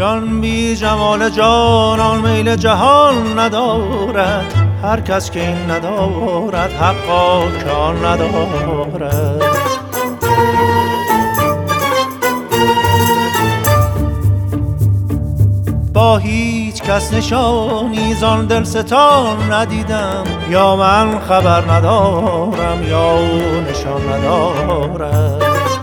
جان بی جمال جانان میل جهان ندارد، هر کس که این ندارد حقا که آن ندارد. با هیچ کس نشانی زان دلستان ندیدم، یا من خبر ندارم یا او نشان ندارد.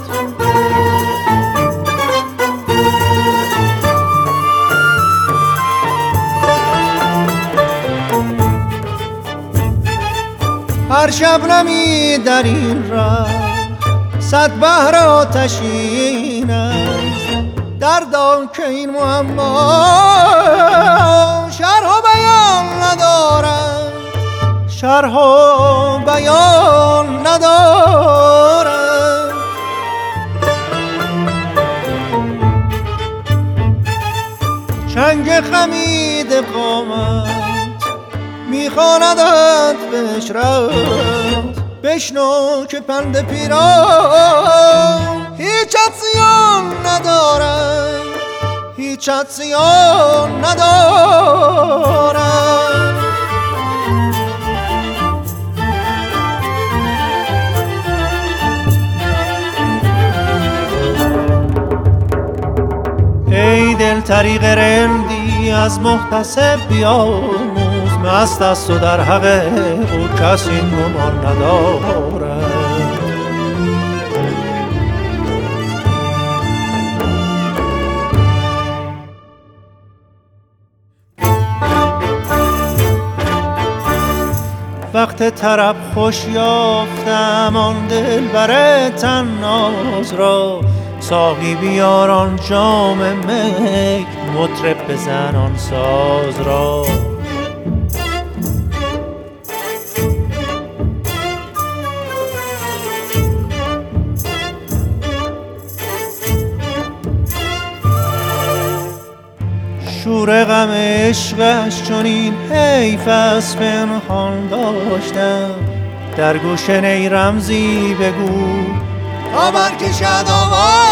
هر شبنمی در این راه صد بحر آتشین است، دردان که این معما شرح و بیان ندارد، شرح و بیان ندارد. چنگ خمید قامت میخواندت به عشرت، بشنو که پند پیران هیچت زیان ندارد، هیچت زیان ندارد. ای دل طریق رندی از محتسب بیاموز، مست است و در حق او کس این گمان ندارد. وقت طرب خوش یافتم آن دلبر طناز را، ساقی بیار آن جام می مطرب بزن آن ساز را. شور غم عشقش چنین حیف است پنهان داشتم، در گوش نی رمزی بگو تا برکشد آواز